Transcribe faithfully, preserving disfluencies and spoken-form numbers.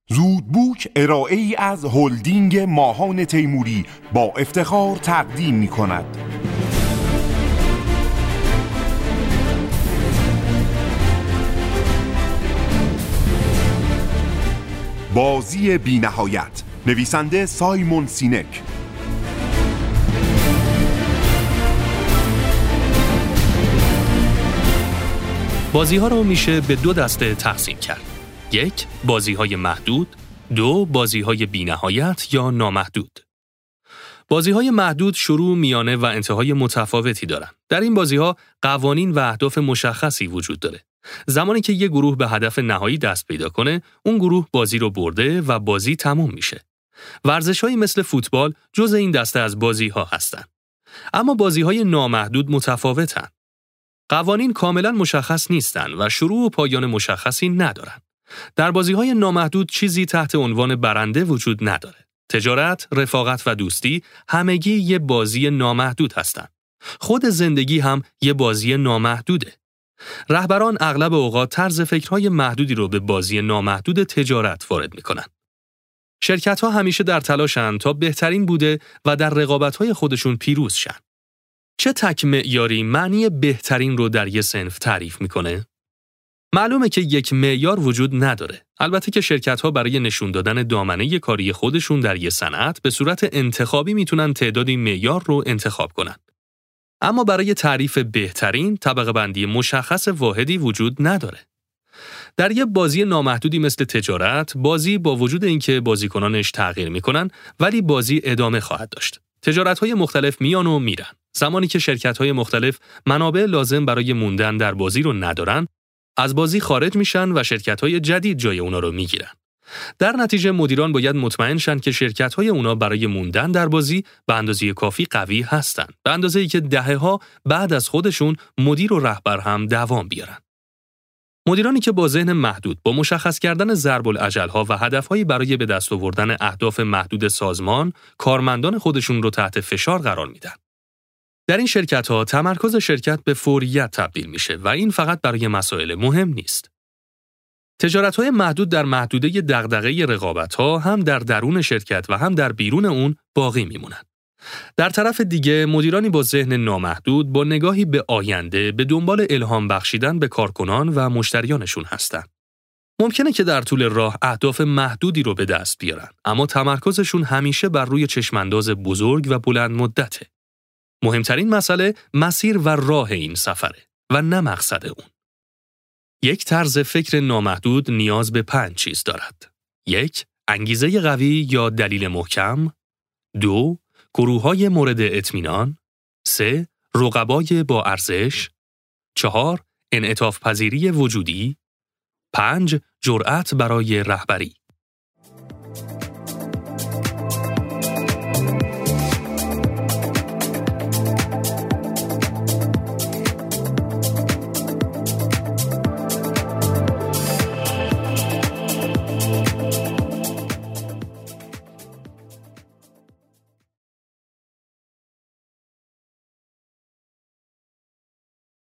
زودبوک ارائه‌ای از هلدینگ ماهان تیموری با افتخار تقدیم می‌کند. بازی بی‌نهایت، نویسنده سایمون سینک. بازی‌ها رو میشه به دو دسته تقسیم کرد. یک، بازی‌های محدود. دو، بازی‌های بی‌نهایت یا نامحدود. بازی‌های محدود شروع، میانه و انتهای متفاوتی دارن. در این بازی‌ها قوانین و اهداف مشخصی وجود داره. زمانی که یک گروه به هدف نهایی دست پیدا کنه، اون گروه بازی رو برده و بازی تموم میشه. ورزش‌هایی مثل فوتبال جزء این دسته از بازی‌ها هستن. اما بازی‌های نامحدود متفاوتن. قوانین کاملا مشخص نیستن و شروع و پایان مشخصی ندارن. در بازی‌های نامحدود چیزی تحت عنوان برنده وجود نداره. تجارت، رفاقت و دوستی همگی یه بازی نامحدود هستن. خود زندگی هم یه بازی نامحدوده. رهبران اغلب اوقات طرز فکرهای محدودی رو به بازی نامحدود تجارت وارد میکنن. شرکت‌ها همیشه در تلاشن تا بهترین بوده و در رقابت‌های خودشون پیروز شن. چه تک معیاری معنی بهترین رو در یه صنف تعریف میکنه؟ معلومه که یک معیار وجود نداره. البته که شرکت‌ها برای نشون دادن دامنه کاری خودشون در یه صنعت به صورت انتخابی میتونن تعدادی معیار رو انتخاب کنن. اما برای تعریف بهترین طبقه بندی مشخص واحدی وجود نداره. در یه بازی نامحدودی مثل تجارت، بازی با وجود اینکه بازیکنانش تغییر میکنن، ولی بازی ادامه خواهد داشت. تجارت‌های مختلف میان و میرن. زمانی که شرکت‌های مختلف منابع لازم برای موندن در بازی رو ندارن، از بازی خارج میشن و شرکت‌های جدید جای اونا رو میگیرن. در نتیجه مدیران باید مطمئن شن که شرکت‌های اونا برای موندن در بازی به اندازه کافی قوی هستن، به اندازه‌ای که دهه‌ها بعد از خودشون مدیر و رهبر هم دوام بیارن. مدیرانی که با ذهن محدود، با مشخص کردن ضرب الاجل‌ها و هدف‌هایی برای به دست آوردن اهداف محدود سازمان، کارمندان خودشون رو تحت فشار قرار میدن. در این شرکت‌ها تمرکز شرکت به فوریت تبدیل میشه و این فقط برای مسائل مهم نیست. تجارت‌های محدود در محدوده دغدغه رقابت‌ها هم در درون شرکت و هم در بیرون اون باقی میمونن. در طرف دیگه مدیرانی با ذهن نامحدود با نگاهی به آینده به دنبال الهام بخشیدن به کارکنان و مشتریانشون هستن. ممکنه که در طول راه اهداف محدودی رو به دست بیارن، اما تمرکزشون همیشه بر روی چشمانداز بزرگ و بلند مدته. مهمترین مسئله مسیر و راه این سفره و نه مقصد اون. یک طرز فکر نامحدود نیاز به پنج چیز دارد. یک، انگیزه قوی یا دلیل محکم. دو، گروه‌های مورد اطمینان. سه، رقبای با ارزش. چهار، انعطاف پذیری وجودی. پنج، جرأت برای رهبری.